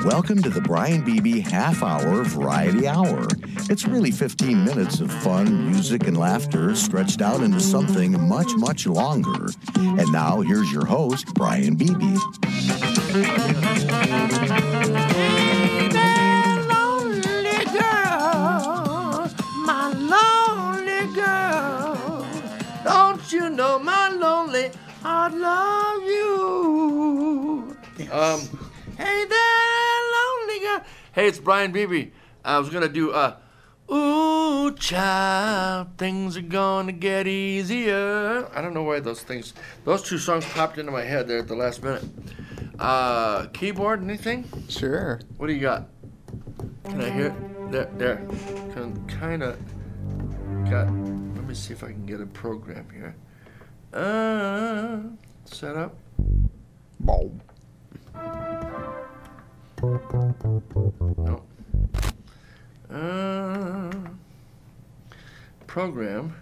Welcome to the Brian Beebe Half Hour Variety Hour. It's really 15 minutes of fun, music, and laughter stretched out into something much, much longer. And now, here's your host, Brian Beebe. Lonely girl, my lonely girl. Don't you know my lonely heart love you? Yes. Hey there, lonely girl. Hey, it's Brian Beebe. I was gonna do ooh, child, things are gonna get easier. I don't know why those two songs popped into my head there at the last minute. Keyboard, anything? Sure. What do you got? Can I hear it? There. Kind of got. Let me see if I can get a program here. Set up. Boom. No. Program.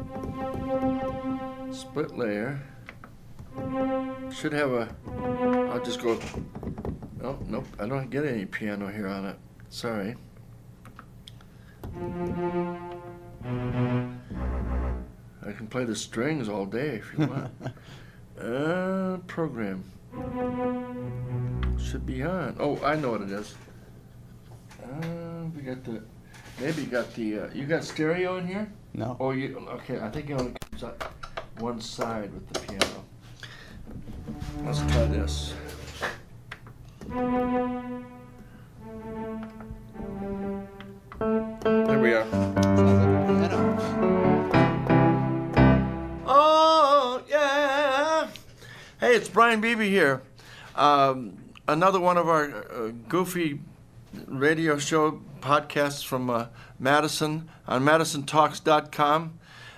Split layer. Should have a. I'll just go. Oh, nope. I don't get any piano here on it. Sorry. I can play the strings all day if you want. Program. Should be on. Oh, I know what it is. We got the. Maybe you got the. You got stereo in here? No. Oh, you. Okay, I think it only comes out one side with the piano. Let's try this. There we are. Oh, yeah. Hey, it's Brian Beebe here. Another one of our goofy radio show podcasts from Madison on MadisonTalks.com.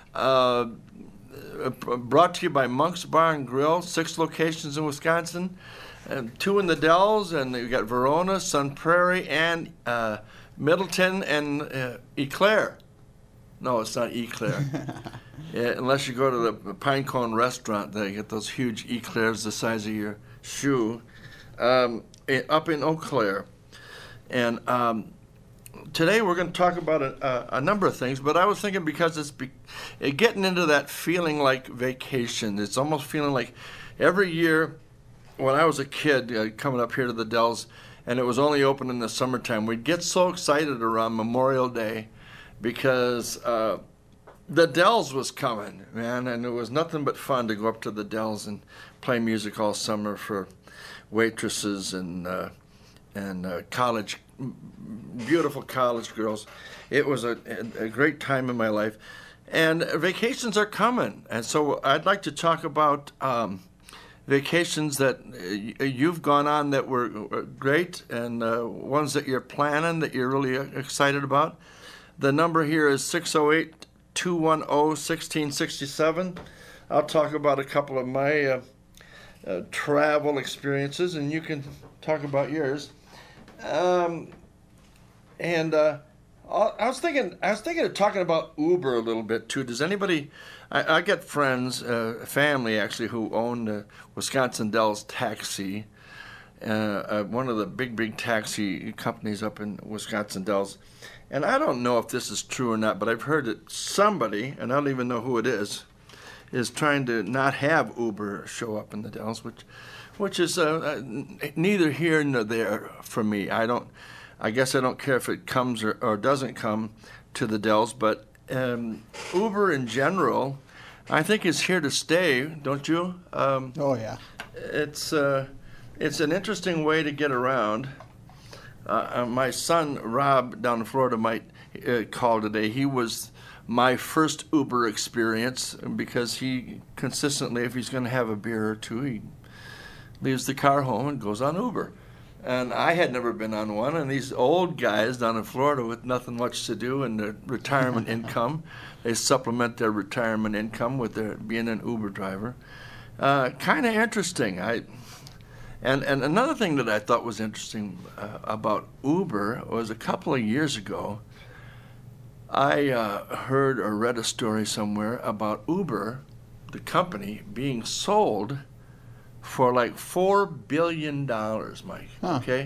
Brought to you by Monk's Bar and Grill, 6 locations in Wisconsin, 2 in the Dells, and you got Verona, Sun Prairie, and Middleton, and Eclair. No, it's not Eclair. Yeah, unless you go to the Pinecone restaurant, they get those huge eclairs the size of your shoe, up in Eau Claire. And today we're going to talk about a number of things, but I was thinking because it's getting into that feeling like vacation. It's almost feeling like every year when I was a kid coming up here to the Dells, and it was only open in the summertime, we'd get so excited around Memorial Day because the Dells was coming, man, and it was nothing but fun to go up to the Dells and play music all summer for waitresses and college, beautiful college girls. It was a great time in my life, and vacations are coming, and so I'd like to talk about vacations that you've gone on that were great, and ones that you're planning that you're really excited about. The number here is 608-210-1667. I'll talk about a couple of my travel experiences, and you can talk about yours. I was thinking of talking about Uber a little bit too. Does anybody? I got friends, family actually, who own the Wisconsin Dells Taxi, one of the big taxi companies up in Wisconsin Dells. And I don't know if this is true or not, but I've heard that somebody, and I don't even know who it is trying to not have Uber show up in the Dells, which is neither here nor there for me. I guess I don't care if it comes or doesn't come to the Dells, but Uber in general, I think is here to stay, don't you? Oh yeah. It's an interesting way to get around. My son Rob down in Florida might call today. He was my first Uber experience because he consistently, if he's going to have a beer or two, he leaves the car home and goes on Uber. And I had never been on one, and these old guys down in Florida with nothing much to do and their retirement income, they supplement their retirement income with their being an Uber driver. Kind of interesting. And another thing that I thought was interesting about Uber was a couple of years ago, I heard or read a story somewhere about Uber, the company, being sold for like $4 billion, Mike. Huh. Okay?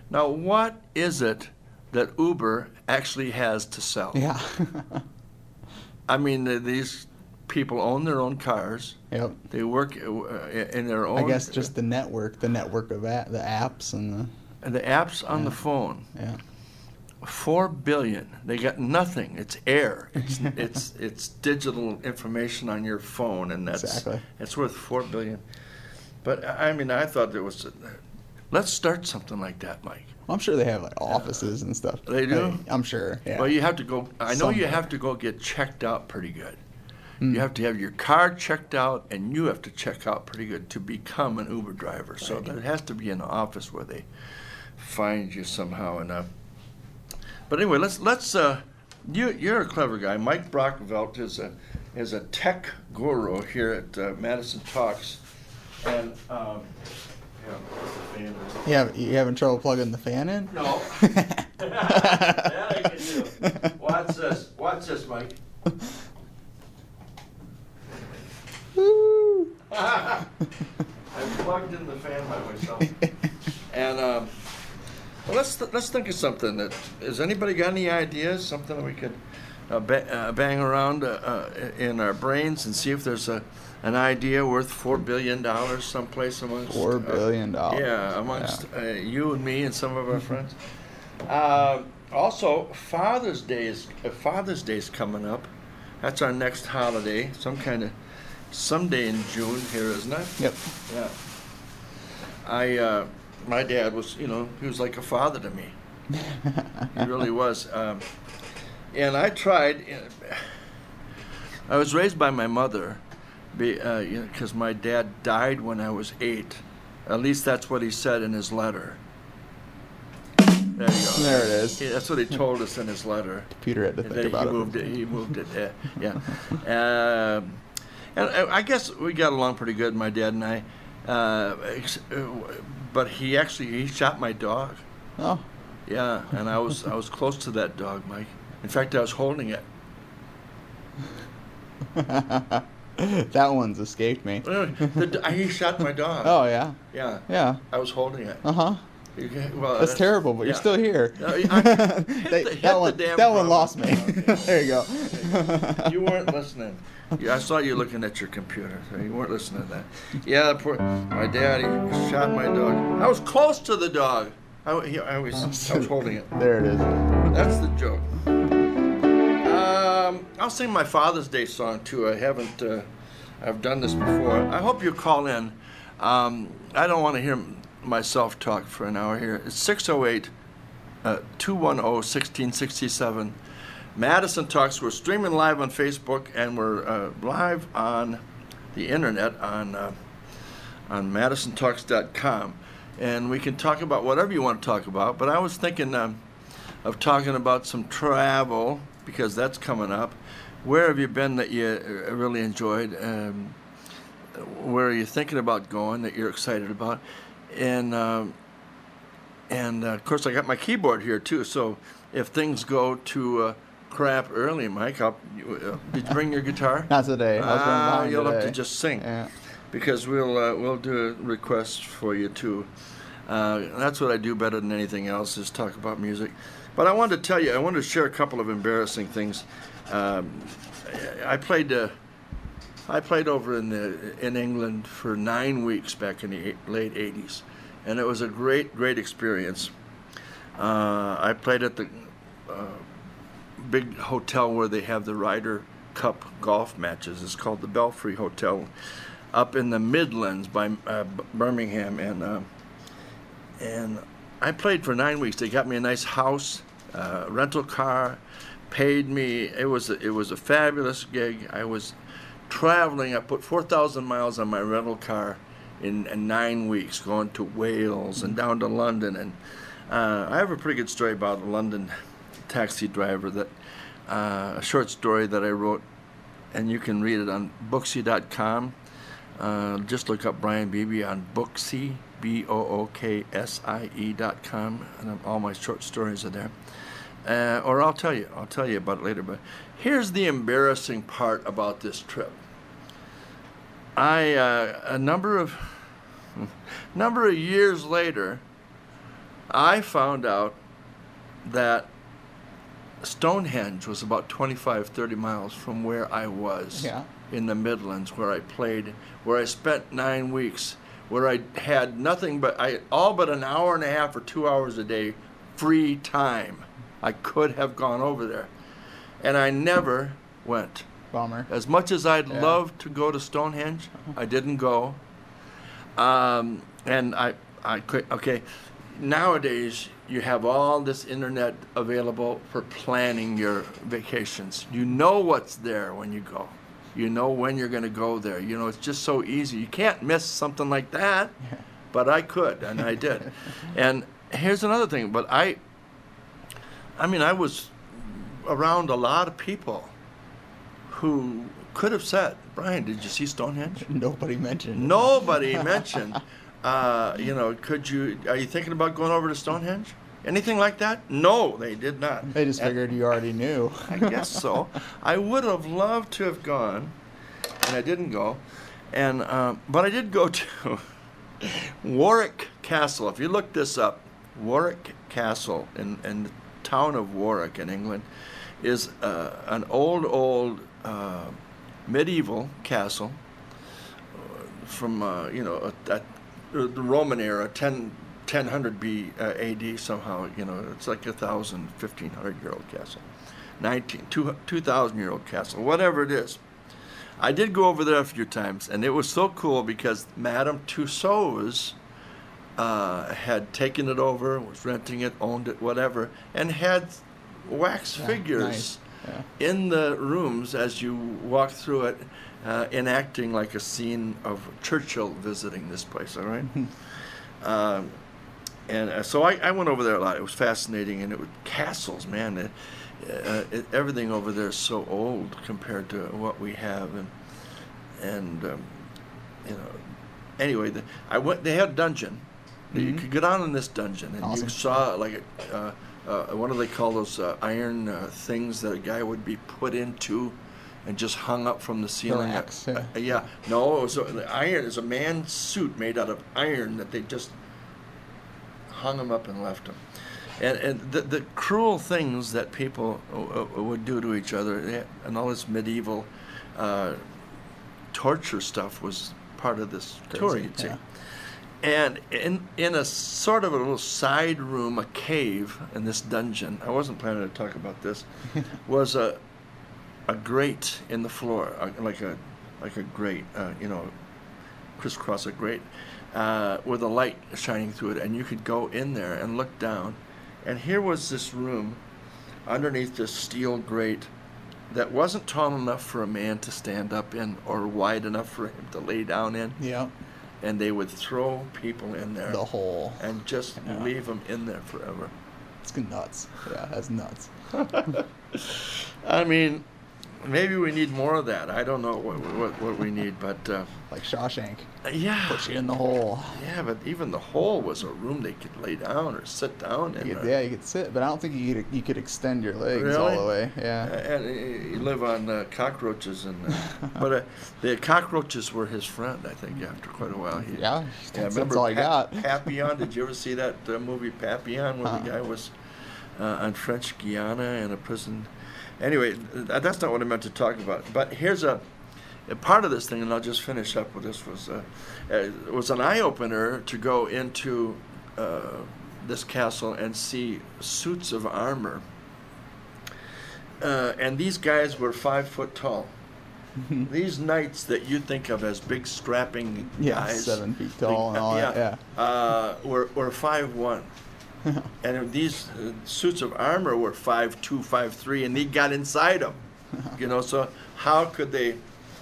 Now, what is it that Uber actually has to sell? Yeah. I mean, these people own their own cars. Yep. They work in their own. I guess just the network of the apps and the apps on the phone. Yeah. 4 billion. They got nothing. It's air. It's digital information on your phone, and Exactly. it's worth 4 billion. But I mean, I thought there was. Let's start something like that, Mike. I'm sure they have like offices and stuff. They do? I'm sure. Yeah. Well, you have to go. I know you Somewhere. have to go get checked out pretty good. You have to have your car checked out, and you have to check out pretty good to become an Uber driver. So there has to be an office where they find you somehow. And but anyway, let's. You're a clever guy. Mike Brockvelt is a tech guru here at Madison Talks, and You having trouble plugging the fan in? No. That I can do. Watch this. Watch this, Mike. Woo. I plugged in the fan by myself. And well, let's think of something. Has anybody got any ideas? Something that we could bang around in our brains and see if there's an idea worth $4 billion someplace amongst $4 billion. Yeah, amongst you and me and some of our friends. Also, Father's Day is coming up. That's our next holiday. Someday in June here, isn't it? Yep. Yeah. My dad was, he was like a father to me. He really was. And I tried. I was raised by my mother, because my dad died when I was 8. At least that's what he said in his letter. There you go. There it is. Yeah, that's what he told us in his letter. Peter had to think about it. He moved it. Yeah. And I guess we got along pretty good, my dad and I. But he shot my dog. Oh. Yeah, and I was close to that dog, Mike. In fact, I was holding it. That one's escaped me. He shot my dog. Oh yeah. Yeah. Yeah. I was holding it. Uh-huh. Well, That's terrible, but you're still here. That one lost me. Okay. There you go. You weren't listening. I saw you looking at your computer, so you weren't listening to that. Yeah, my dad, he shot my dog. I was close to the dog. I was holding it. There it is. That's the joke. I'll sing my Father's Day song too. I've done this before. I hope you call in. I don't want to hear myself talk for an hour here. It's 608-210-1667. Madison Talks. We're streaming live on Facebook, and we're live on the internet on MadisonTalks.com. And we can talk about whatever you want to talk about. But I was thinking of talking about some travel, because that's coming up. Where have you been that you really enjoyed? Where are you thinking about going that you're excited about? And of course, I got my keyboard here too. So if things go to crap early, Mike, did you bring your guitar? Not today. I was running behind You'll have today. to just sing. Yeah. Because we'll do a request for you too. That's what I do better than anything else, is talk about music. But I wanted to share a couple of embarrassing things. I played over in England for 9 weeks back in the late '80s, and it was a great experience. I played at the big hotel where they have the Ryder Cup golf matches. It's called the Belfry Hotel, up in the Midlands by Birmingham, and I played for 9 weeks. They got me a nice house, rental car, paid me. It was a fabulous gig. I was traveling. I put 4,000 miles on my rental car in 9 weeks, going to Wales and down to London. And I have a pretty good story about a London taxi driver, a short story that I wrote, and you can read it on Booksy.com. Just look up Brian Beebe on Booksy, BOOKSIE.com, and all my short stories are there. Or I'll tell you about it later. But here's the embarrassing part about this trip. A number of years later, I found out that Stonehenge was about 25, 30 miles from where I was. Yeah. In the Midlands, where I played, where I spent 9 weeks, where I had nothing but all but an hour and a half or 2 hours a day free time. I could have gone over there, and I never went. Bummer. As much as I'd love to go to Stonehenge, I didn't go. And I could, okay, nowadays you have all this internet available for planning your vacations. You know what's there when you go. You know when you're going to go there. You know, it's just so easy. You can't miss something like that, but I could, and I did. And here's another thing, but I was around a lot of people who could have said, Brian, did you see Stonehenge? Nobody mentioned it. Nobody mentioned, are you thinking about going over to Stonehenge? Anything like that? No, they did not. They just figured you already knew. I guess so. I would have loved to have gone, and I didn't go. And but I did go to Warwick Castle. If you look this up, Warwick Castle in the town of Warwick in England is an old medieval castle from the Roman era, 1000 AD somehow. It's like 1,500-year-old castle, 2,000-year-old castle, whatever it is. I did go over there a few times, and it was so cool because Madame Tussauds had taken it over, was renting it, owned it, whatever, and had wax figures nice. in the rooms as you walk through it, enacting like a scene of Churchill visiting this place, all right? So I went over there a lot. It was fascinating, and it was castles, man. Everything over there is so old compared to what we have, Anyway, I went. They had a dungeon. You could get on in this dungeon, and Awesome. you saw like what do they call those iron things that a guy would be put into, and just hung up from the ceiling. Racks, No, it was iron. It was a man's suit made out of iron that they just hung him up and left him. And the cruel things that people would do to each other, and all this medieval torture stuff was part of this tour, you'd see. And in a sort of a little side room, a cave in this dungeon, I wasn't planning to talk about this, was a grate in the floor, like a grate, crisscross a grate, with a light shining through it, and you could go in there and look down. And here was this room underneath this steel grate that wasn't tall enough for a man to stand up in or wide enough for him to lay down in. Yeah. And they would throw people in there. The hole. And just leave them in there forever. It's nuts. Yeah, that's nuts. I mean, maybe we need more of that. I don't know what we need, but like Shawshank. Yeah. Push you in the hole. Yeah, but even the hole was a room they could lay down or sit down in. You could sit, but I don't think you could extend your legs Really? all the way. Yeah. And you live on cockroaches, but the cockroaches were his friend, I think, after quite a while. That's all I got. Papillon. Did you ever see that movie Papillon, where the guy was on French Guiana in a prison? Anyway, that's not what I meant to talk about. But here's a part of this thing, and I'll just finish up with this, was it was an eye-opener to go into this castle and see suits of armor. And these guys were 5 foot tall. These knights that you think of as big, strapping guys. 7 feet tall and all that, were 5'1". And these suits of armor were 5'2", 5'3", and they got inside them. So how could they?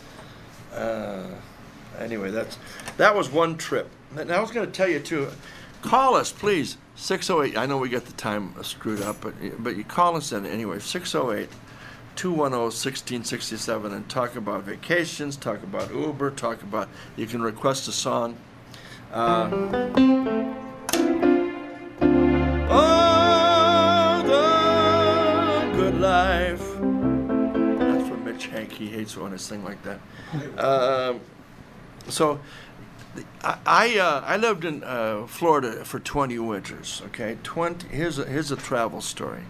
Anyway, that was one trip. And I was going to tell you too. Call us, please. 608. I know we got the time screwed up, but you call us in anyway. 608-210-1667, and talk about vacations, talk about Uber, you can request a song. Oh, the good life. That's from Mitch Hank. He hates when I sing like that. So I lived in Florida for 20 winters. Okay, 20. Here's a travel story.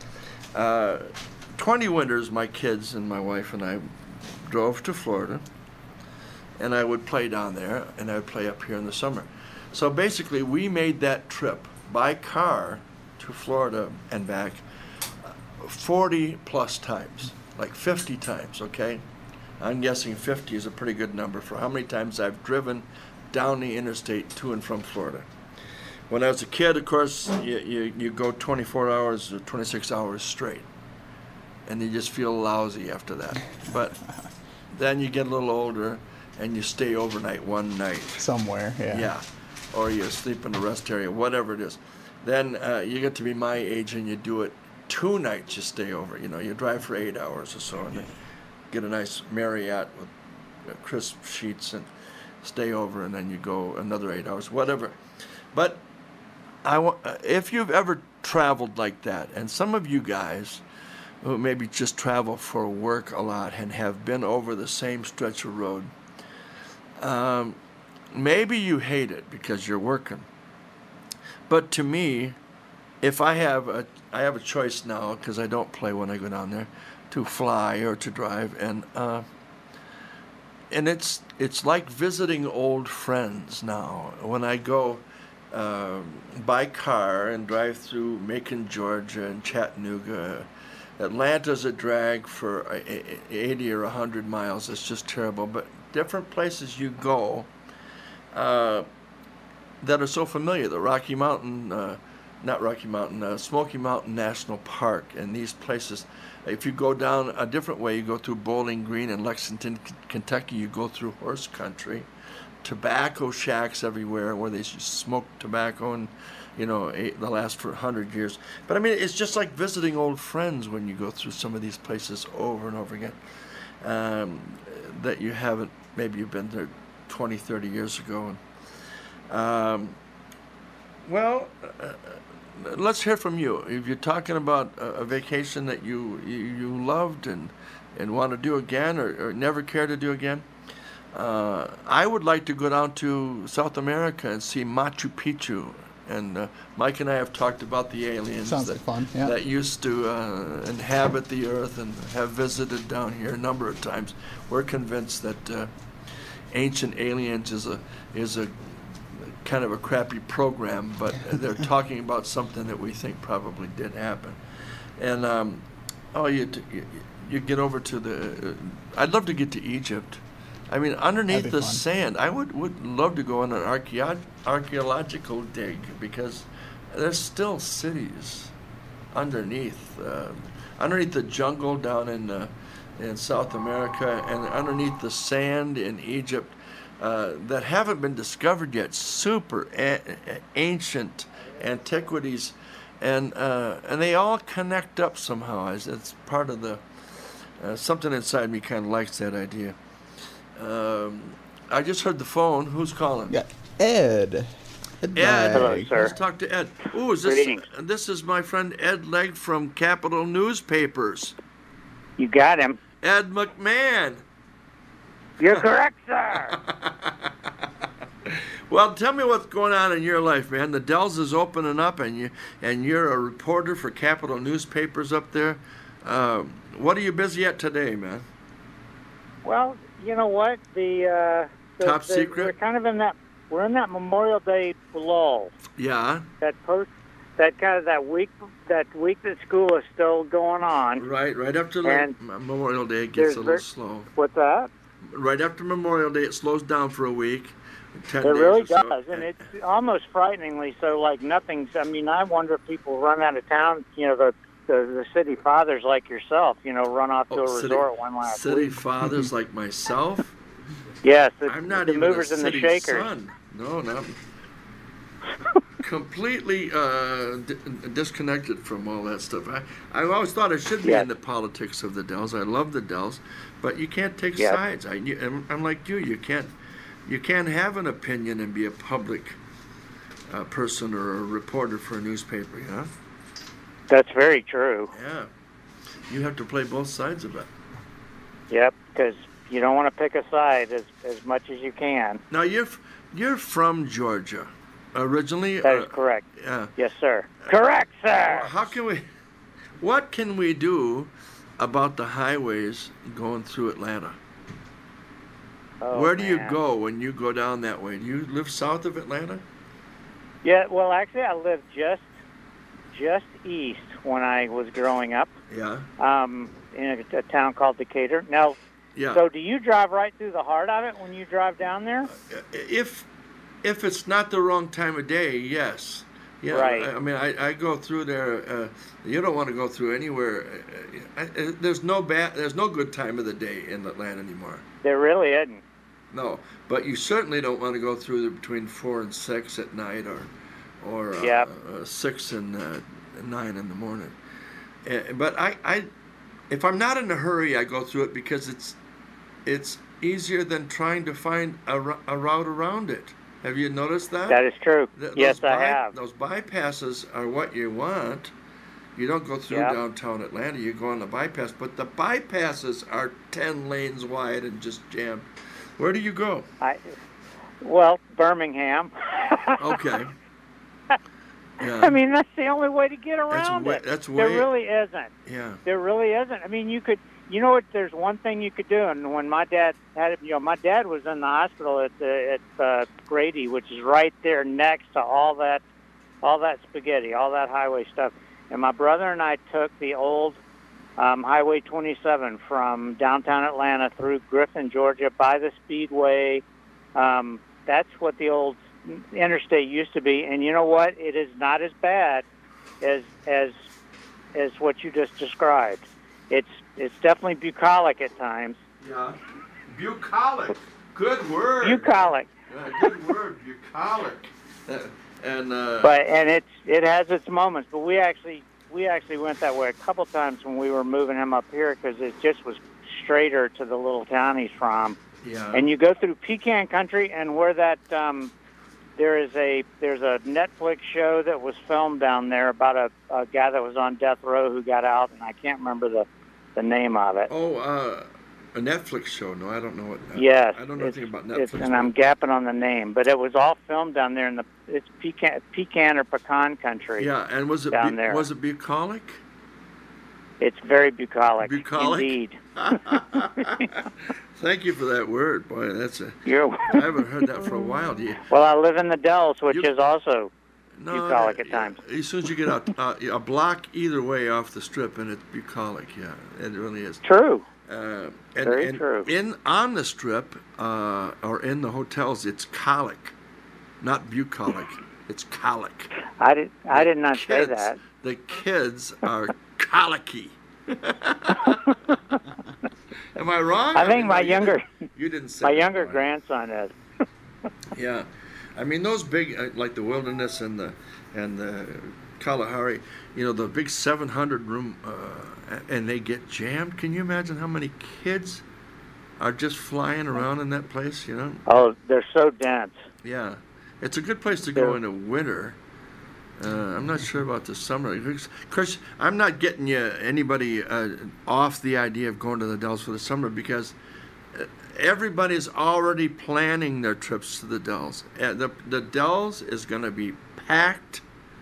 20 winters, my kids and my wife and I drove to Florida, and I would play down there, and I would play up here in the summer. So basically, we made that trip by car to Florida and back 40 plus times, like 50 times. Okay, I'm guessing 50 is a pretty good number for how many times I've driven down the interstate to and from Florida. When I was a kid, of course, you go 24 hours or 26 hours straight, and you just feel lousy after that. But then you get a little older, and you stay overnight one night. Somewhere, yeah. Yeah, or you sleep in the rest area, whatever it is. Then you get to be my age, and you do it 2 nights. You stay over. You drive for 8 hours or so, and then get a nice Marriott with crisp sheets and stay over, and then you go another 8 hours, whatever. But if you've ever traveled like that, and some of you guys who maybe just travel for work a lot and have been over the same stretch of road, maybe you hate it because you're working. But to me, if I have a choice now, because I don't play when I go down there, to fly or to drive, and it's like visiting old friends now. When I go by car and drive through Macon, Georgia, and Chattanooga, Atlanta's a drag for 80 or 100 miles. It's just terrible. But different places you go that are so familiar, the Smoky Mountain National Park, and these places. If you go down a different way, you go through Bowling Green and Lexington, Kentucky, you go through horse country, tobacco shacks everywhere where they smoke tobacco, and they last for 100 years. But I mean, it's just like visiting old friends when you go through some of these places over and over again that you haven't, maybe you've been there 20, 30 years ago. And, let's hear from you. If you're talking about a vacation that you loved and want to do again, or never care to do again, I would like to go down to South America and see Machu Picchu. And Mike and I have talked about the aliens that used to inhabit the earth and have visited down here a number of times. We're convinced that Ancient Aliens is a kind of a crappy program, but they're talking about something that we think probably did happen. And you get over to I'd love to get to Egypt. I mean, underneath the sand, I would love to go on an archaeological dig, because there's still cities underneath the jungle down in South America, and underneath the sand in Egypt that haven't been discovered yet. Super ancient antiquities, and they all connect up somehow. It's part of the something inside me kind of likes that idea. I just heard the phone. Who's calling? Yeah, Ed. Ed. Hello, sir. Let's talk to Ed. Ooh, this is my friend Ed Legg from Capital Newspapers. You got him. Ed McMahon. You're correct, sir. Well, tell me what's going on in your life, man. The Dells is opening up, and you're a reporter for Capital Newspapers up there. What are you busy at today, man? Well, you know what? The top secret. We're kind of in that Memorial Day lull. Yeah. That week that school is still going on. Right after Memorial Day, it gets a little slow. What's that? Right after Memorial Day, it slows down for a week. 10 it days really or so. does, and it's almost frighteningly so. Like nothing's. I mean, I wonder if people run out of town. The city fathers like yourself, run off to a resort one last week. City fathers like myself? Yes, I'm not the even movers a and the city shakers. son. No, not completely disconnected from all that stuff. I always thought I should be in the politics of the Dells. I love the Dells, but you can't take sides. I'm like you. You can't have an opinion and be a public person or a reporter for a newspaper. Yeah. That's very true. Yeah. You have to play both sides of it. Yep, because you don't want to pick a side as much as you can. Now you're from Georgia, originally. That is correct. Yeah. Yes, sir. Correct, sir. What can we do about the highways going through Atlanta? Oh, Where do you man. go when you go down that way? Do you live south of Atlanta? Yeah, well, actually, I lived just east when I was growing up, Yeah. in a town called Decatur. Now, Yeah. so do you drive right through the heart of it when you drive down there? If it's not the wrong time of day, yes. Yeah. Right. I mean, I go through there. You don't want to go through anywhere. There's no good time of the day in Atlanta anymore. There really isn't. No, but you certainly don't want to go through there between 4 and 6 at night, or Yep. 6 and 9 in the morning. But if I'm not in a hurry, I go through it because it's easier than trying to find a route around it. Have you noticed that? That is true. Yes, I have. Those bypasses are what you want. You don't go through Yep. downtown Atlanta. You go on the bypass, but the bypasses are 10 lanes wide and just jammed. Where do you go? Well, Birmingham. Okay. Yeah. I mean, that's the only way to get around it. That's There way. really isn't. Yeah. There really isn't. I mean, you know what? There's one thing you could do, and when my dad had it, my dad was in the hospital at Grady, which is right there next to all that spaghetti, all that highway stuff. And my brother and I took the old Highway 27 from downtown Atlanta through Griffin, Georgia, by the Speedway. That's what the old interstate used to be, and you know what? It is not as bad as what you just described. It's definitely bucolic at times. Yeah. Bucolic. Good word. Bucolic. Good word. Bucolic. But it has its moments. But we actually went that way a couple times when we were moving him up here because it just was straighter to the little town he's from. Yeah. And you go through pecan country, and where that there's a Netflix show that was filmed down there about a guy that was on death row who got out, and I can't remember the name of it. Oh, a Netflix show. No, I don't know what. Yes, I don't know anything about Netflix. And I'm gapping on the name, but it was all filmed down there in it's pecan or pecan country. Yeah, and was it down there? Was it bucolic? It's very bucolic. Bucolic? Indeed. Thank you for that word, boy. I haven't heard that for a while. Well, I live in the Dells, which is also No, bucolic at times. As soon as you get a block either way off the strip, and it's bucolic. Yeah, it really is. True. Very true. On the strip or in the hotels, it's colic, not bucolic. It's colic. I did not say that. The kids are colicky. Am I wrong? I think my younger you didn't say my that, younger right? grandson is. Yeah, I mean those big like the Wilderness and the Kalahari, the big 700 room, and they get jammed. Can you imagine how many kids are just flying around in that place? Oh, they're so dense. Yeah, it's a good place to go in the winter. I'm not sure about the summer. Of course, I'm not getting anybody off the idea of going to the Dells for the summer because everybody's already planning their trips to the Dells. The Dells is going to be packed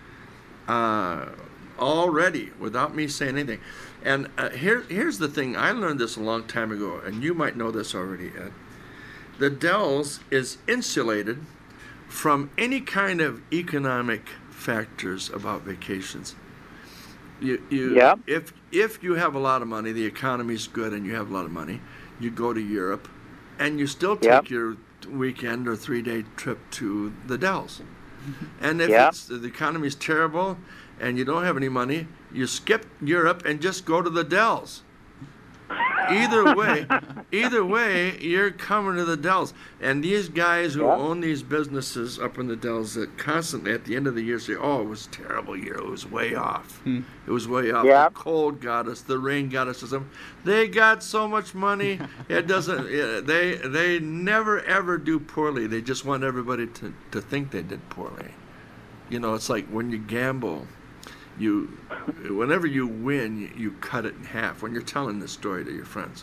already without me saying anything. And here's the thing. I learned this a long time ago, and you might know this already, Ed. The Dells is insulated from any kind of economic factors about vacations. Yep. If you have a lot of money, the economy's good, and you have a lot of money, you go to Europe, and you still take your weekend or 3-day trip to the Dells. And if the economy's terrible and you don't have any money, you skip Europe and just go to the Dells. Either way, you're coming to the Dells. And these guys who own these businesses up in the Dells that constantly at the end of the year say, "Oh, it was a terrible year. It was way off. It was way off. Yep. The cold got us. The rain got us." They got so much money. It doesn't. They never ever do poorly. They just want everybody to think they did poorly. It's like when you gamble. Whenever you win, you cut it in half. When you're telling this story to your friends,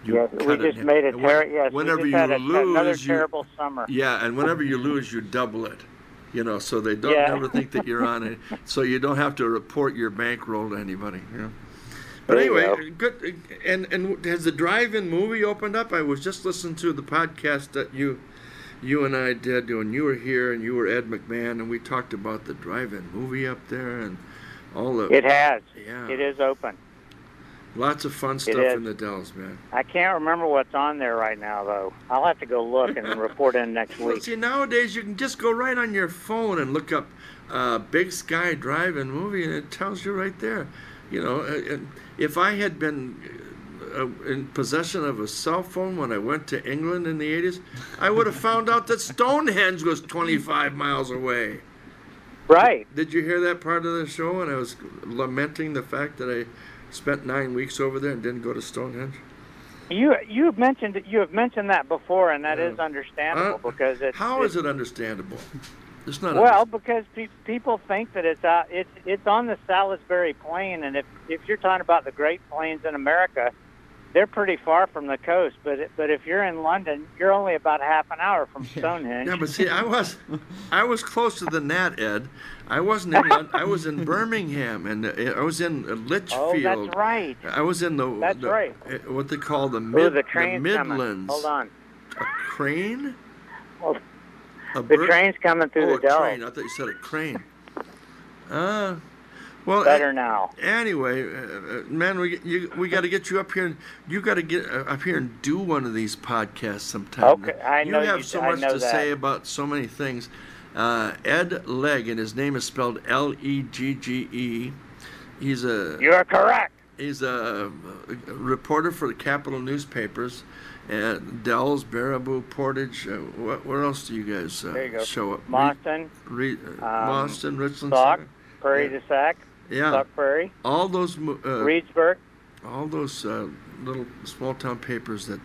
Yes, we cut it just in made a half. yes, Whenever we just had you another lose, terrible summer. yeah, and whenever you lose, you double it. So they don't Yeah. never think that you're on it, so you don't have to report your bankroll to anybody. But There you anyway, good. And has the drive-in movie opened up? I was just listening to the podcast that you and I did when you were here, and you were Ed McMahon, and we talked about the drive-in movie up there and all the. It has. Yeah. It is open. Lots of fun stuff is. in the Dells, man. I can't remember what's on there right now, though. I'll have to go look and report in next Well, week. see, nowadays you can just go right on your phone and look up Big Sky Drive-In movie, and it tells you right there. If I had been in possession of a cell phone when I went to England in the 80s, I would have found out that Stonehenge was 25 miles away. Right. Did you hear that part of the show when I was lamenting the fact that I spent 9 weeks over there and didn't go to Stonehenge? You have mentioned that before, and that is understandable because it's. How is it understandable? It's not. Well, because people think that it's on the Salisbury Plain, and if you're talking about the Great Plains in America, they're pretty far from the coast. But if you're in London, you're only about half an hour from Stonehenge. Yeah, but see, I was closer than that, Ed. I wasn't in London. I was in Birmingham, and I was in Litchfield. Oh, that's right. I was in right. What they call the the train's Midlands. Coming. Hold on. A crane? Oh, the train's coming through the a Dells. train. I thought you said a crane. Well, better now. Anyway, man, we got to get you up here, and you got to get up here and do one of these podcasts sometime. Okay, I know you have so much to that. say about so many things. Ed Legge, and his name is spelled Legge. You are correct. He's a reporter for the Capital newspapers, Dells, Baraboo, Portage. Where else do you guys show up? Boston, Boston, Richland, Sauk, Prairie du Sac, Sauk Prairie. All those Reedsburg. All those little small town papers that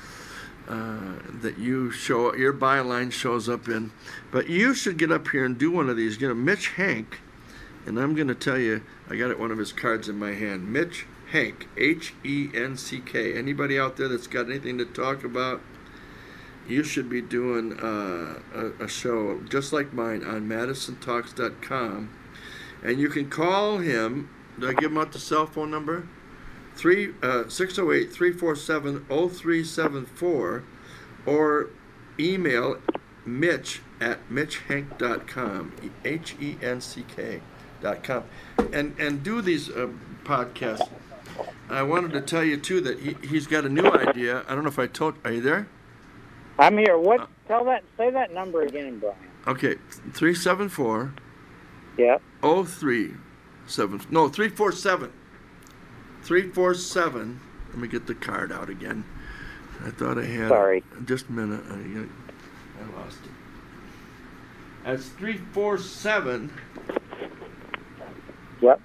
you show, your byline shows up in. But you should get up here and do one of these. Mitch Hank, and I'm going to tell you, I got one of his cards in my hand. Mitch Henck, Henck. Anybody out there that's got anything to talk about, you should be doing a show just like mine on MadisonTalks.com. And you can call him. Did I give him out the cell phone number? 608-347-0374, or email Mitch at MitchHenck.com, HENCK.com, and do these podcasts. I wanted to tell you too that he's got a new idea. I don't know if I told. Are you there? I'm here. What? Say that number again, Brian. Okay, 374. Yeah. 347. 347. Let me get the card out again. I thought I had. Sorry. Just a minute. I lost it. That's 347. Yep.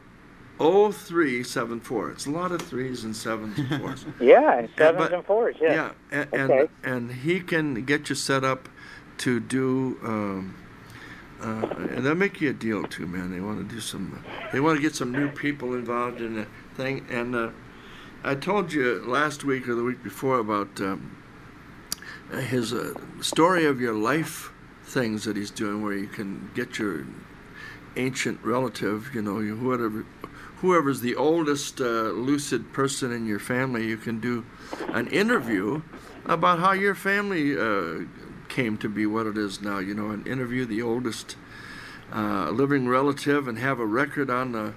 0374. It's a lot of threes and sevens and fours. Yeah, and sevens and fours. Yeah. Yeah, and he can get you set up to do. And they'll make you a deal too, man. They want to do some. They want to get some new people involved in the thing. And I told you last week or the week before about his story of your life things that he's doing, where you can get your ancient relative, whoever's the oldest lucid person in your family. You can do an interview about how your family came to be what it is now, and interview the oldest living relative and have a record on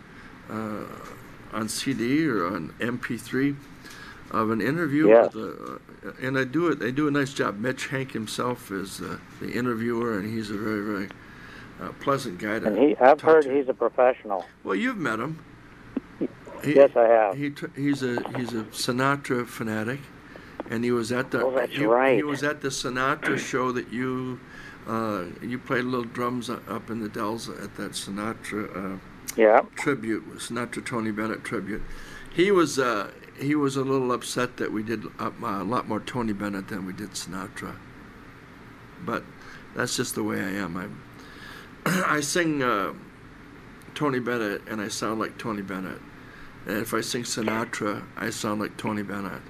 CD or on MP3 of an interview. Yeah. And they do a nice job. Mitch Henck himself is the interviewer, and he's a very, very pleasant guy to I've heard he's a professional. Well, you've met him. Yes, I have. He's a Sinatra fanatic. And he was at the right. He was at the Sinatra show that you played little drums up in the Dells at that Sinatra tribute, Sinatra Tony Bennett tribute. He was a little upset that we did a lot more Tony Bennett than we did Sinatra. But that's just the way I am. I sing Tony Bennett and I sound like Tony Bennett. And if I sing Sinatra, I sound like Tony Bennett.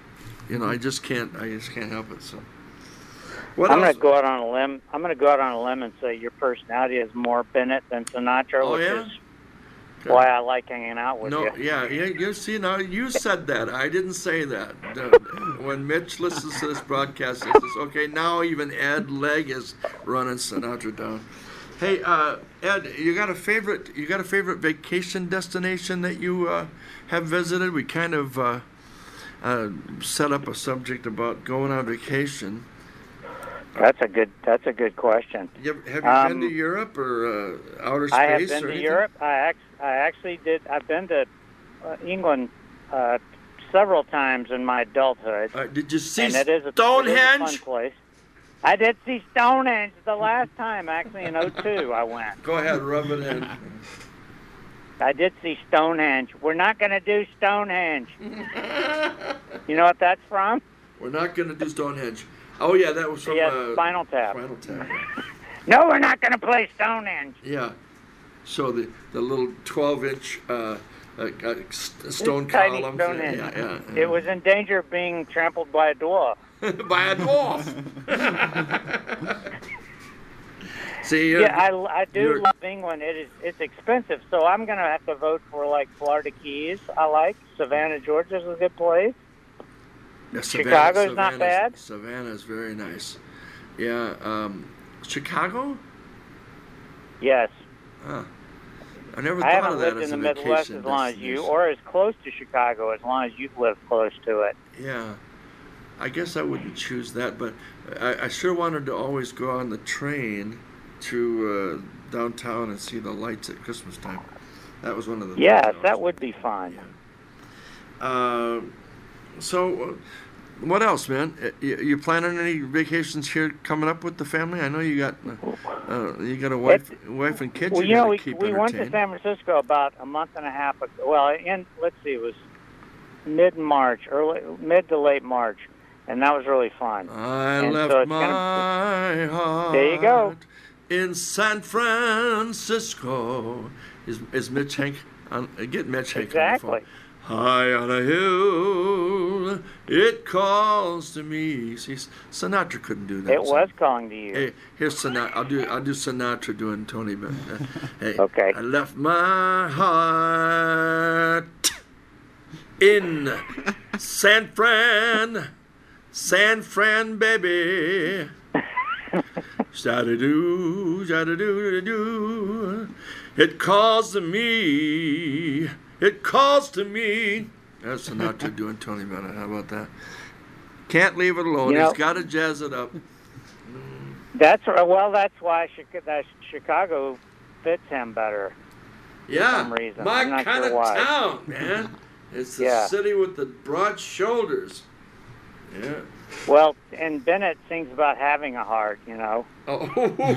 You know, I just can't help it. So, what I'm else? going to go out on a limb. I'm going to go out on a limb and say your personality is more Bennett than Sinatra, Oh, which yeah? is why I like hanging out with No, you. yeah. You see, now you said that. I didn't say that. When Mitch listens to this broadcast, he says, "Okay, now even Ed Legg is running Sinatra down." Hey, Ed, you got a favorite vacation destination that you have visited? We kind of set up a subject about going on vacation. That's a good question. Have you been to Europe or outer space? I have been or to anything? Europe. I actually did. I've been to England several times in my adulthood. Did you see and it is a Stonehenge? fun place. I did see Stonehenge the last time, actually, in 2002 I went. Go ahead, rub it in. I did see Stonehenge. We're not going to do Stonehenge. You know what that's from? We're not going to do Stonehenge. Oh, yeah, that was from Spinal Tap. Spinal Tap. No, we're not going to play Stonehenge. Yeah. So the little 12-inch stone Tiny columns. Stonehenge. Yeah. It was in danger of being trampled by a dwarf. By a dwarf. See, Yeah, I do love England. It's expensive, so I'm going to have to vote for like Florida Keys. I like Savannah, Georgia's a good place. Yeah, Chicago's not bad. Savannah's very nice. Yeah. Chicago? Yes. Huh. I never I thought haven't of that lived as in a the Midwest vacation as long as you, destination. or as close to Chicago as long as you've lived close to it. Yeah. I guess I wouldn't choose that, but I sure wanted to always go on the train to downtown and see the lights at Christmas time. That was one of the Yes, things I that always would be fun. So, what else, man? You planning any vacations here coming up with the family? I know you got a wife and kids. Well, you gotta we keep went to entertained. San Francisco about a month and a half ago. Well, let's see, it was mid-March, mid to late March, and that was really fun. I And left so it's my heart. There you go. In San Francisco. Is Mitch Hank on? Get Mitch Hank Exactly. on the phone. High on a hill, it calls to me. See, Sinatra couldn't do that. It was calling to you. Hey, here's Sinatra. I'll do Sinatra doing Tony Bennett. Hey, Okay. I left my heart in San Fran, baby. Sha-da-doo. It calls to me. It calls to me. That's Sinatra doing Tony Bennett. How about that? Can't leave it alone. You know, He's got to jazz it up. That's why Chicago fits him better. Yeah, some reason. my I'm not kind sure of why. town, man. It's the Yeah. city with the broad shoulders. Yeah. Well, and Bennett sings about having a heart, you know. Oh.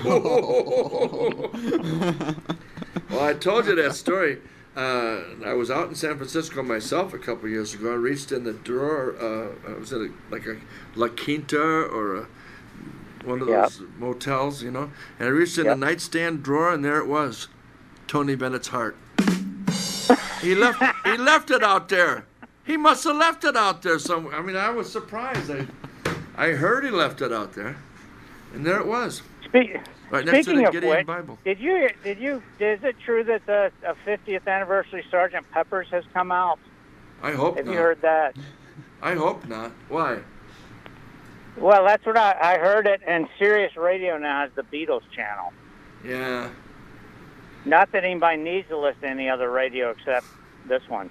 Well, I told you that story. I was out in San Francisco myself a couple years ago. I reached in the drawer. Was it like a La Quinta or one of those motels, you know? And I reached in the nightstand drawer, and there it was, Tony Bennett's heart. He left it out there. He must have left it out there somewhere. I mean, I was surprised. I heard he left it out there, and there it was. Right next to Speaking the of Gideon which, Bible. is it true that the 50th anniversary Sgt. Pepper's has come out? I hope Have not. you heard that? I hope not. Why? Well, that's what I heard it, and Sirius Radio now has the Beatles channel. Yeah. Not that anybody needs to listen to any other radio except this one.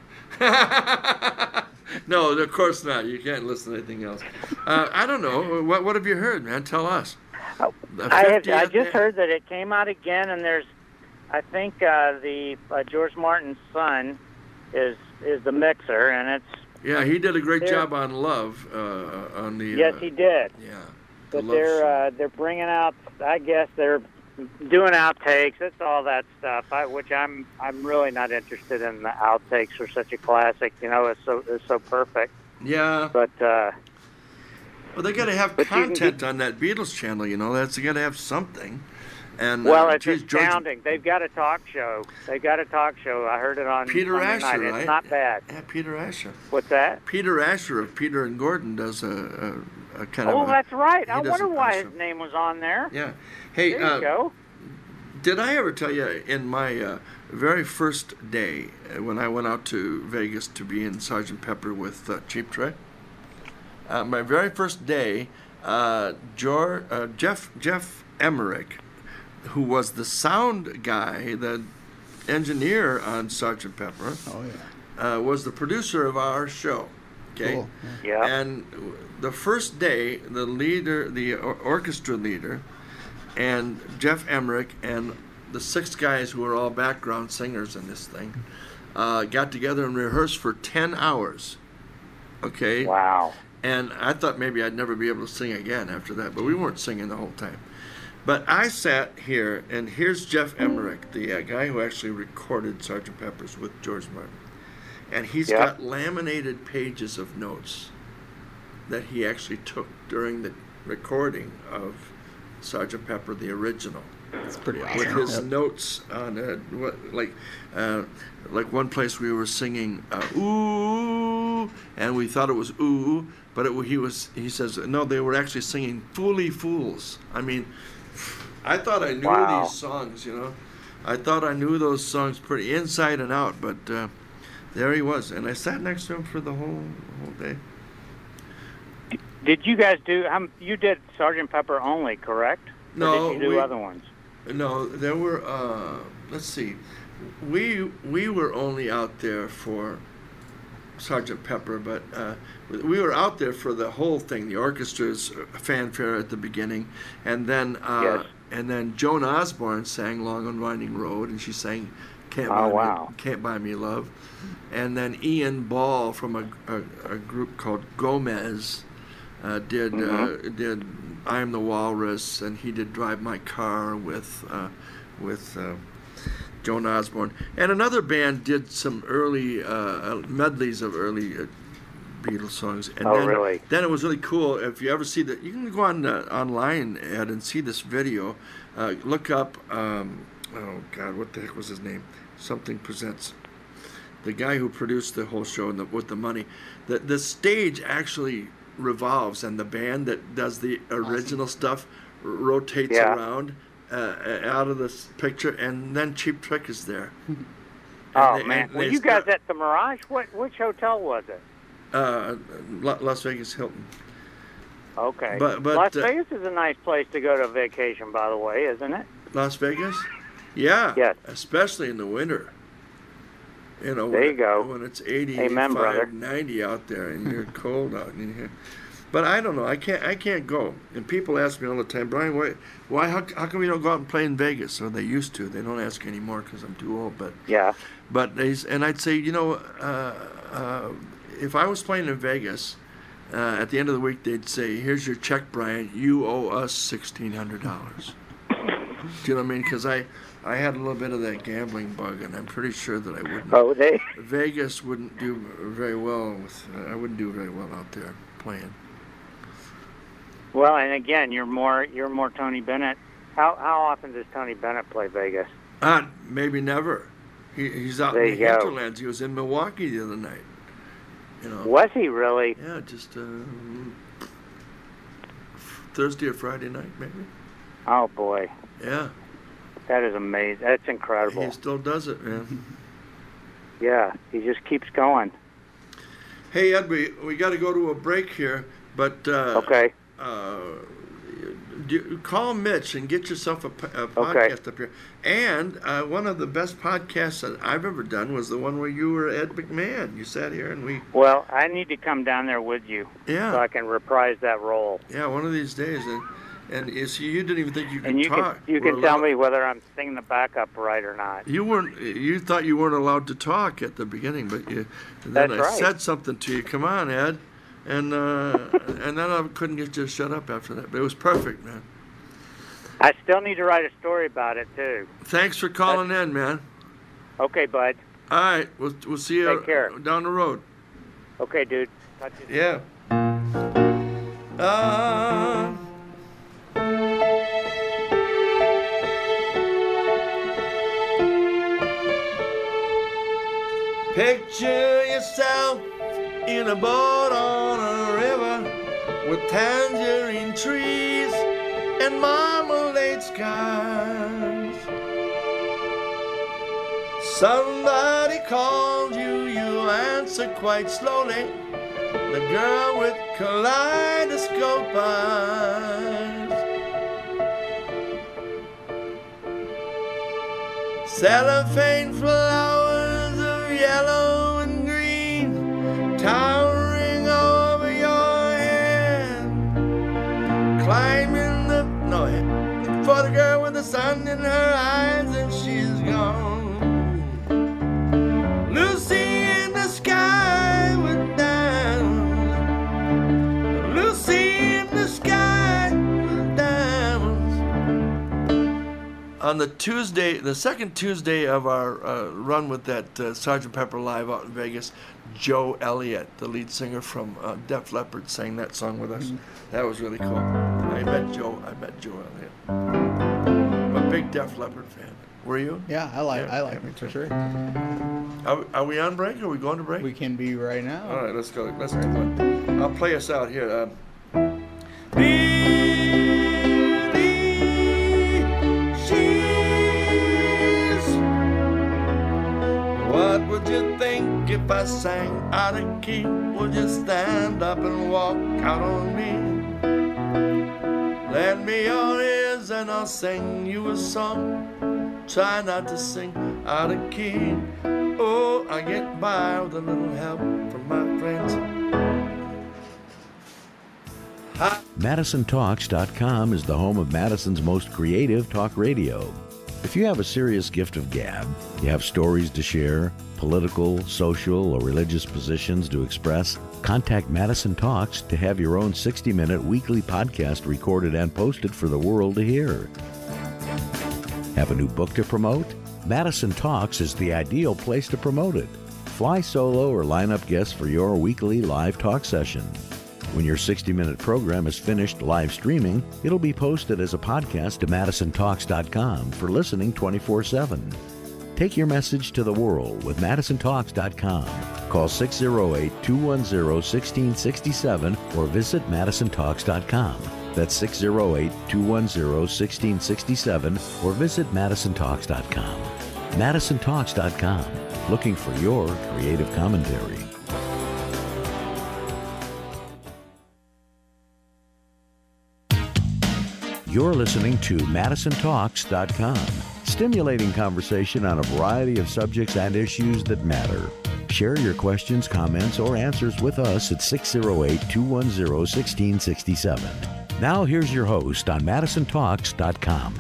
No, of course not. You can't listen to anything else. I don't know. What have you heard, man? Tell us. I just heard that it came out again, and there's, I think the George Martin's son is the mixer, and it's. Yeah, he did a great job on Love. On the. Yes, he did. Yeah. But they're bringing out. I guess they're doing outtakes. It's all that stuff. Which I'm really not interested in the outtakes for such a classic. You know, it's so perfect. Yeah. But. Well, they got to have content on that Beatles channel, you know. They got to have something. And Well, it's geez, George- astounding. They've got a talk show. I heard it on Peter Sunday Asher, night. right? It's not bad. Yeah, Peter Asher. What's that? Peter Asher of Peter and Gordon does a kind Oh, of. that's right. he I does wonder a why talk his show. name was on there. Yeah. Hey, There you go. did I ever tell you in my very first day when I went out to Vegas to be in Sgt. Pepper with Cheap Trick? My very first day, Jeff Emmerich, who was the sound guy, the engineer on Sgt. Pepper, Oh yeah. was the producer of our show. Okay. Cool. Yeah. And the first day, the leader, the orchestra leader, and Jeff Emmerich and the 6 guys who were all background singers in this thing got together and rehearsed for 10 hours. Okay. Wow. And I thought maybe I'd never be able to sing again after that, but we weren't singing the whole time. But I sat here, and here's Jeff Emmerich, the guy who actually recorded Sgt. Pepper's with George Martin. And he's Yep. got laminated pages of notes that he actually took during the recording of Sgt. Pepper, the original. It's pretty awesome. With his Yep. notes on like one place we were singing ooh, and we thought it was ooh, but he says no, they were actually singing Fooly Fools. I mean, I thought I knew Wow. these songs, I thought I knew those songs pretty inside and out, but there he was, and I sat next to him for the whole day. Did you guys do? You did Sgt. Pepper only, correct? Or No, did you do other ones? No, there were. Let's see, we were only out there for Sgt. Pepper, but we were out there for the whole thing, the orchestra's fanfare at the beginning, and then Yes. and then Joan Osborne sang "Long and Winding Road," and she sang "Can't Oh, Buy wow. Me, Can't Buy Me Love," and then Ian Ball from a group called Gomez did "I Am the Walrus," and he did "Drive My Car" with Joan Osborne, and another band did some early medleys of early Beatles songs. And Oh, then, really? Then it was really cool. If you ever see that, you can go on online, Ed, and see this video. Look up. Oh God, what the heck was his name? Something Presents. The guy who produced the whole show and with the money. The stage actually revolves, and the band that does the original stuff rotates Yeah. around out of this picture, and then Cheap Trick is there. Oh they- man! and Were they you guys start- at the Mirage? Which hotel was it? Las Vegas Hilton. Okay. But Las Vegas is a nice place to go to vacation, by the way, isn't it? Las Vegas? Yeah. Yes. Especially in the winter. There you go. When it's 80, Amen, 85, brother. 90 out there, and you're cold out in here. But I don't know. I can't go. And people ask me all the time, Brian, why? How come you don't go out and play in Vegas? Or they used to. They don't ask anymore because I'm too old. Yeah. But and I'd say, if I was playing in Vegas, at the end of the week they'd say, "Here's your check, Brian. You owe us $1,600." Do you know what I mean? Because I had a little bit of that gambling bug, and I'm pretty sure that I wouldn't. Oh, they. Vegas wouldn't do very well with. I wouldn't do very well out there playing. Well, and again, you're more Tony Bennett. How often does Tony Bennett play Vegas? Maybe never. He's out There in the you go. hinterlands. He was in Milwaukee the other night. Was he really? Yeah, just Thursday or Friday night, maybe. Oh boy, Yeah, that is amazing. That's incredible. he still does it, man. Yeah, he just keeps going. Hey, Ed, we got to go to a break here, but Okay. call Mitch and get yourself a podcast up here. And one of the best podcasts that I've ever done was the one where you were Ed McMahon. You sat here and we. Well, I need to come down there with you Yeah. so I can reprise that role. Yeah, one of these days. And you didn't even think you could And you talk. can We're tell allowed- me whether I'm singing the backup right or not. You thought you weren't allowed to talk at the beginning, but then That's I right. said something to you. Come on, Ed, and then I couldn't get you to shut up after that. But it was perfect, man. I still need to write a story about it too. Thanks for calling in, man. Okay, bud. All right, we'll see you Take care. down the road. Okay, dude. Talk to you Yeah. Picture yourself in a boat on a river with tangerine trees and marmalade skies. Somebody called you, you answer quite slowly. The girl with kaleidoscope eyes. Cellophane flowers of yellow and green towering over your head. Climbing the, no, for the girl with the sun in her eyes and she's gone. Lucy in the sky with diamonds. Lucy in the sky with diamonds. On the Tuesday, the second Tuesday of our run with that Sgt. Pepper Live out in Vegas, Joe Elliott, the lead singer from Def Leppard, sang that song with us. That was really cool. I met Joe Elliott. I'm a big Def Leppard fan. Were you? Yeah, I like it for sure. Are we on break? Are we going to break? We can be right now. All right, let's go. Let's do one. I'll play us out here. What would you think if I sang out of key? Would you stand up and walk out on me? Lend me your ears and I'll sing you a song. Try not to sing out of key. Oh, I get by with a little help from my friends. MadisonTalks.com is the home of Madison's most creative talk radio. If you have a serious gift of gab, you have stories to share, political, social, or religious positions to express, contact Madison Talks to have your own 60-minute weekly podcast recorded and posted for the world to hear. Have a new book to promote? Madison Talks is the ideal place to promote it. Fly solo or line up guests for your weekly live talk session. When your 60-minute program is finished live streaming, it'll be posted as a podcast to MadisonTalks.com for listening 24/7. Take your message to the world with MadisonTalks.com. Call 608-210-1667 or visit MadisonTalks.com. That's 608-210-1667 or visit MadisonTalks.com. MadisonTalks.com. Looking for your creative commentary. You're listening to MadisonTalks.com, stimulating conversation on a variety of subjects and issues that matter. Share your questions, comments, or answers with us at 608-210-1667. Now here's your host on MadisonTalks.com.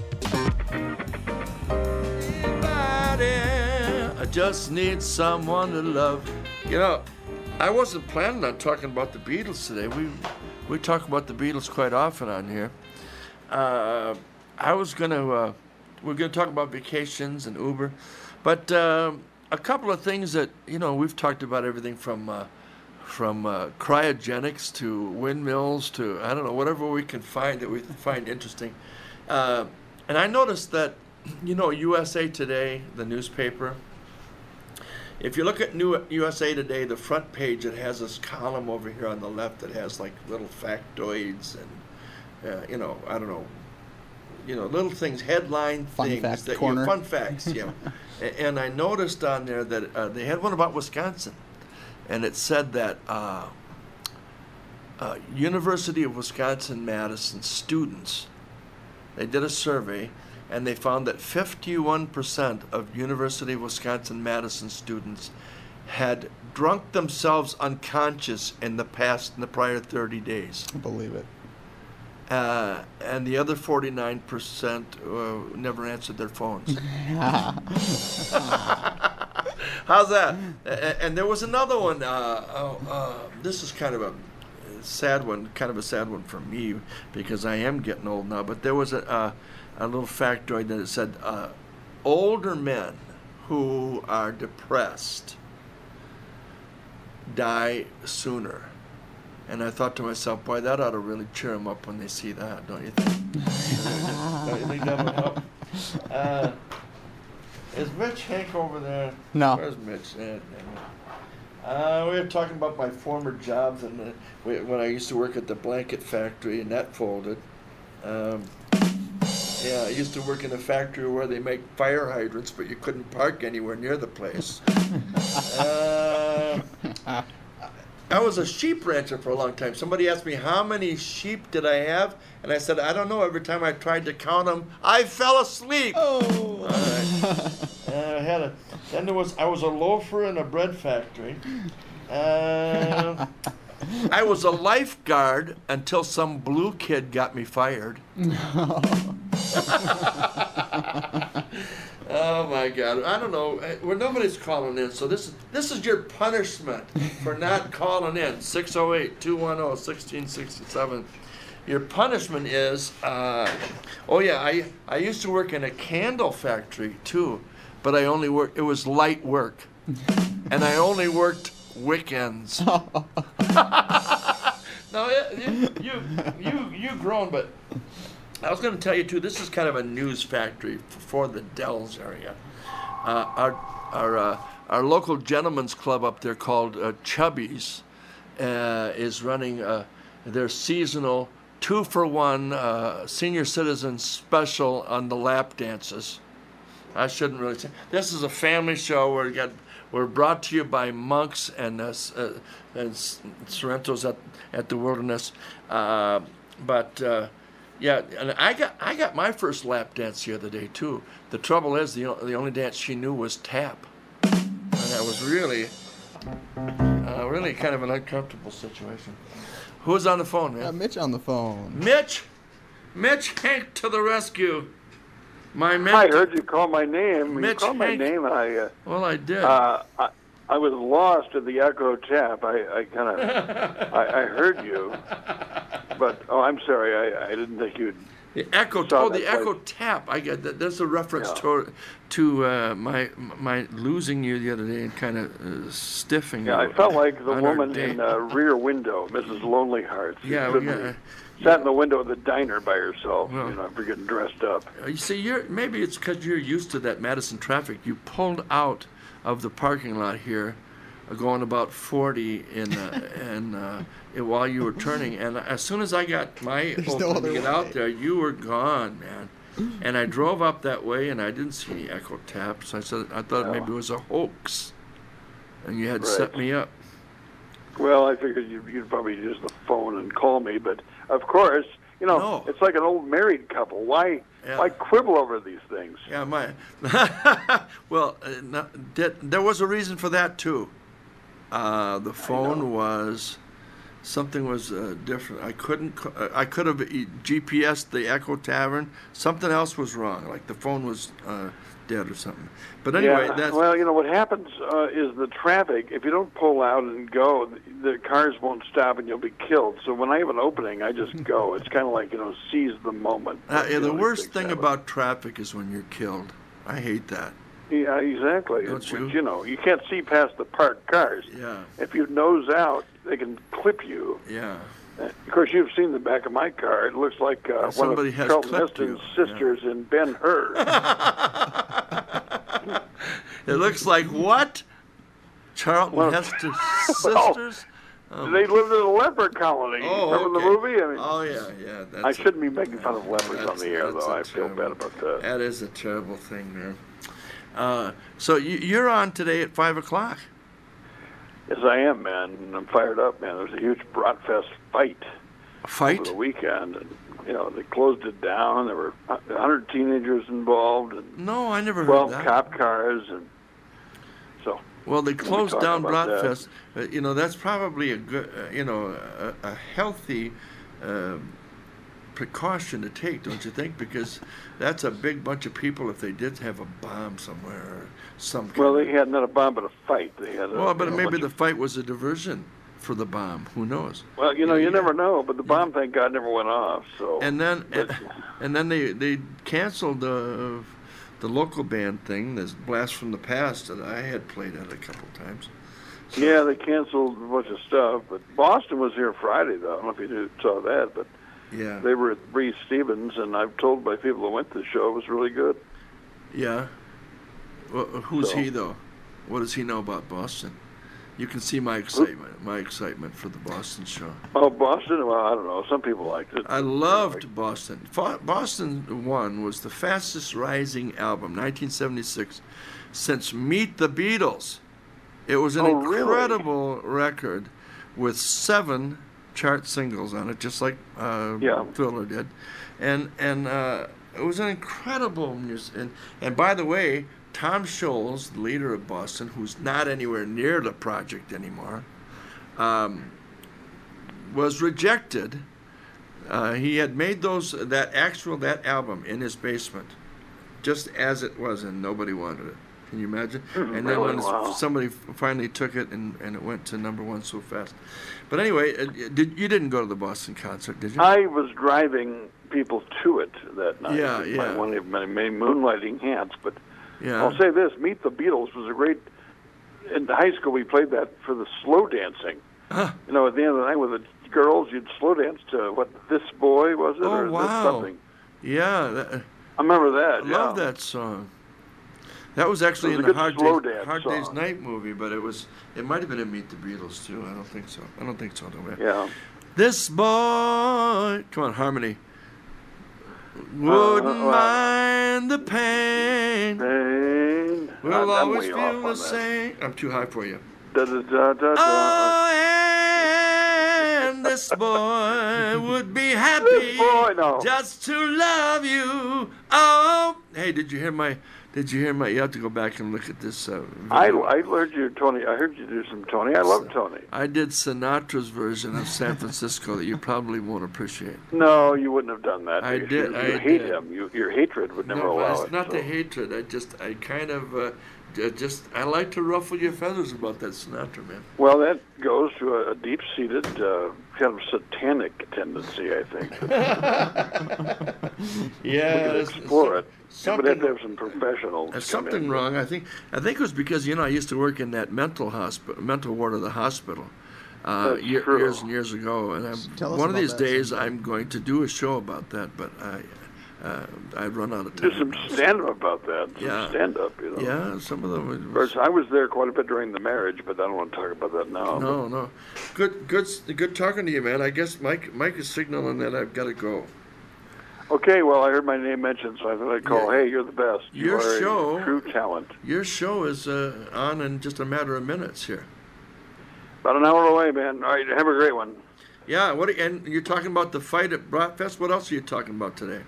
I just need someone to love. You know, I wasn't planning on talking about the Beatles today. We talk about the Beatles quite often on here. We're gonna talk about vacations and Uber, but a couple of things that, you know, we've talked about everything from cryogenics to windmills to, I don't know, whatever we can find that we find interesting. And I noticed that, you know, USA Today, the newspaper, if you look at USA Today, the front page, it has this column over here on the left that has like little factoids and, you know, I don't know, you know, little things, headline things. Fun facts, yeah. And I noticed on there that they had one about Wisconsin, and it said that University of Wisconsin-Madison students, they did a survey, and they found that 51% of University of Wisconsin-Madison students had drunk themselves unconscious in the prior 30 days. I believe it. And the other 49% never answered their phones. How's that? And there was another one. This is kind of a sad one for me because I am getting old now. But there was a little factoid that it said older men who are depressed die sooner. And I thought to myself, boy, that ought to really cheer them up when they see that, don't you think? Don't you think that would help? Is Mitch Hank over there? No. Where's Mitch? Yeah, we were talking about my former jobs and when I used to work at the blanket factory, and that folded. Yeah, I used to work in a factory where they make fire hydrants, but you couldn't park anywhere near the place. I was a sheep rancher for a long time. Somebody asked me how many sheep did I have, and I said, I don't know. Every time I tried to count them, I fell asleep. Oh. All right. I was a loafer in a bread factory. I was a lifeguard until some blue kid got me fired. Oh my God! I don't know. Well, nobody's calling in, so this is your punishment for not calling in. 608-210-1667. Your punishment is, I used to work in a candle factory too, but I only worked. It was light work, and I only worked weekends. No, you grown, but I was going to tell you too. This is kind of a news factory for the Dells area. Our local gentlemen's club up there called Chubby's is running their seasonal 2-for-1 senior citizen special on the lap dances. I shouldn't really say. This is a family show where we're brought to you by Monks and Sorrento's at the Wilderness, yeah, and I got my first lap dance the other day too. The trouble is the only dance she knew was tap, and that was really kind of an uncomfortable situation. Who's on the phone, man? Mitch on the phone. Mitch, Hank to the rescue. I heard you call my name. Mitch you called my Hank. name, and I. Well, I did. I was lost in the echo tap. I kind of, I heard you, but I'm sorry. I didn't think you'd. The echo. The echo tap. I get that. There's a reference to my losing you the other day and kind of stiffing. Yeah, I felt like the woman in the rear window, Mrs. Lonely Heart. Yeah. Sat in the window of the diner by herself, for getting dressed up. You see, maybe it's because you're used to that Madison traffic. You pulled out of the parking lot here, going about 40 while you were turning, and as soon as I got my open to get out there, you were gone, man. And I drove up that way, and I didn't see any echo taps. I thought maybe it was a hoax, and you had set me up. Well, I figured you'd probably use the phone and call me, but of course, it's like an old married couple. Why quibble over these things? Yeah, well, there was a reason for that too. The phone something was different. I could have GPS'd the Echo Tavern. Something else was wrong, like the phone was dead or something. But anyway, what happens is the traffic. If you don't pull out and go, the cars won't stop and you'll be killed. So when I have an opening, I just go. It's kind of like seize the moment. The worst thing about traffic is when you're killed. I hate that. Yeah, exactly. Don't you? You can't see past the parked cars. Yeah. If you nose out, they can clip you. Yeah. Of course, you've seen the back of my car. It looks like one of Charlton Heston's sisters in Ben-Hur. It looks like what? Charlton Heston's sisters? They lived in a leper colony. Remember the movie? Yeah. I shouldn't be making fun of lepers on the air, though. I feel bad about that. That is a terrible thing, man. So you're on today at 5 o'clock. Yes, I am, man. I'm fired up, man. There was a huge Bratfest fight. A fight? Over the weekend. And, they closed it down. There were 100 teenagers involved. And no, I never heard 12 that. 12 cop cars. And so. Well, they closed down Bratfest. That's probably a good, a healthy precaution to take, don't you think? Because that's a big bunch of people if they did have a bomb somewhere or some kind. Well, they had not a bomb, but a fight. They had but maybe the fight was a diversion for the bomb. Who knows? Well, you never know. But the bomb, thank God, never went off. So. And then they canceled the local band thing, this Blast from the Past that I had played at a couple times. So. Yeah, they canceled a bunch of stuff. But Boston was here Friday, though. I don't know if you saw that, but. Yeah. They were at Bree Stevens, and I've told by people who went to the show it was really good. Yeah. Well, who's So- he though? What does he know about Boston? You can see my excitement for the Boston show. Oh, Boston. Well, I don't know. Some people liked it. I loved Boston. Boston 1 was the fastest rising album, 1976, since Meet the Beatles. It was an incredible record with 7 chart singles on it, just like Thriller did. And it was an incredible music. And by the way, Tom Scholz, the leader of Boston, who's not anywhere near the project anymore, was rejected. He had made that album in his basement, just as it was, and nobody wanted it. Can you imagine? And then when somebody finally took it, and it went to #1 so fast. But anyway, you didn't go to the Boston concert, did you? I was driving people to it that night. Yeah. One of my moonlighting hats, but Yeah. I'll say this: Meet the Beatles was a great. In high school, we played that for the slow dancing. Huh. You know, at the end of the night with the girls, you'd slow dance to what? This Boy, was it? Oh, or wow. Something. Yeah. I remember that. I love that song. That was actually in the Hard Day's Night movie, but it might have been in Meet the Beatles too. I don't think so. No. Yeah. This boy, come on, harmony. Wouldn't mind the pain. We'll always feel the same. I'm too high for you. Oh, and this boy would be happy just to love you. Oh, hey, did you hear my? You have to go back and look at this. Video. I heard you, Tony. I heard you do some Tony. I love Tony. I did Sinatra's version of San Francisco that you probably won't appreciate. No, you wouldn't have done that. I did. You hate him. Your hatred would never allow it. It's not the hatred. I kind of I like to ruffle your feathers about that Sinatra, man. Well, that goes to a deep-seated kind of satanic tendency, I think. Yeah, we could explore it. But have to have some professionals. There's something wrong. I think it was because I used to work in that mental ward of the hospital years and years ago, and one of these days I'm going to do a show about that, but I've run out of time. Do some stand-up about that. Stand-up, Yeah, some of them. Of course, I was there quite a bit during the marriage, but I don't want to talk about that now. No. Good talking to you, man. I guess Mike is signaling that I've got to go. Okay, well, I heard my name mentioned, so I thought I'd call. Yeah. Hey, you're the best. Your show, a true talent. Your show is on in just a matter of minutes here. About an hour away, man. All right, have a great one. Yeah. And you're talking about the fight at Bratfest. What else are you talking about today?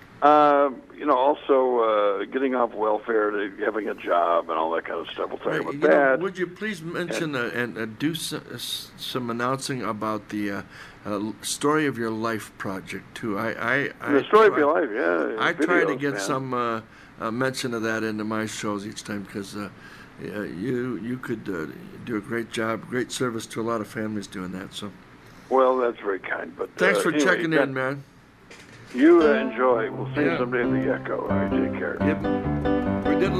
Also getting off welfare to having a job and all that kind of stuff. We'll talk about that. Would you please mention and do some announcing about the Story of Your Life project too? The Story of Your Life, yeah. I try to get some mention of that into my shows each time because you could do a great job, great service to a lot of families doing that. So. Well, that's very kind. But thanks for checking in, man. You enjoy. We'll see you someday in the Echo. All right, take care. Yep. We did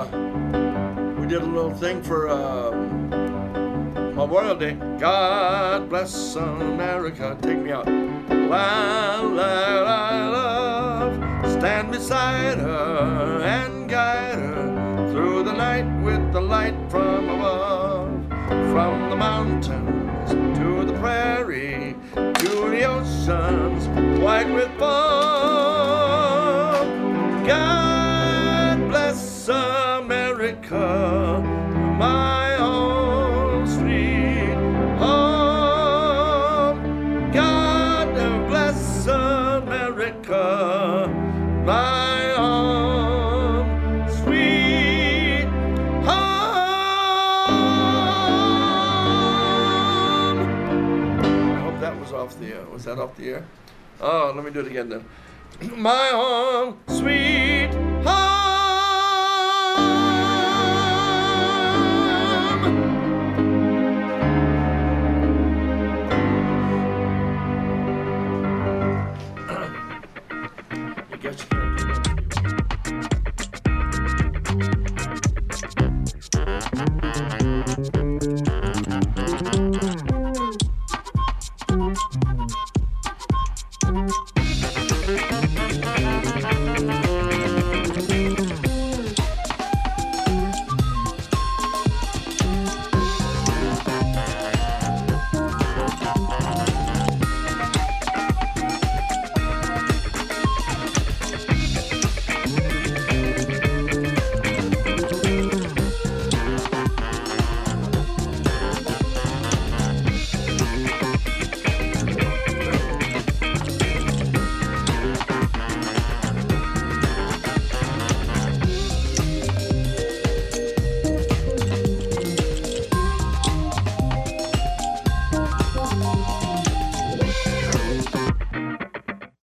a little thing for Memorial Day. God bless America. Take me out. While I love, stand beside her and guide her through the night with the light from above, from the mountains to the prairie, to the oceans white with foam. God bless America, my own sweet home. God bless America, my own sweet home. I hope that was off the air. Was that off the air? Oh, let me do it again then. My home, sweet home.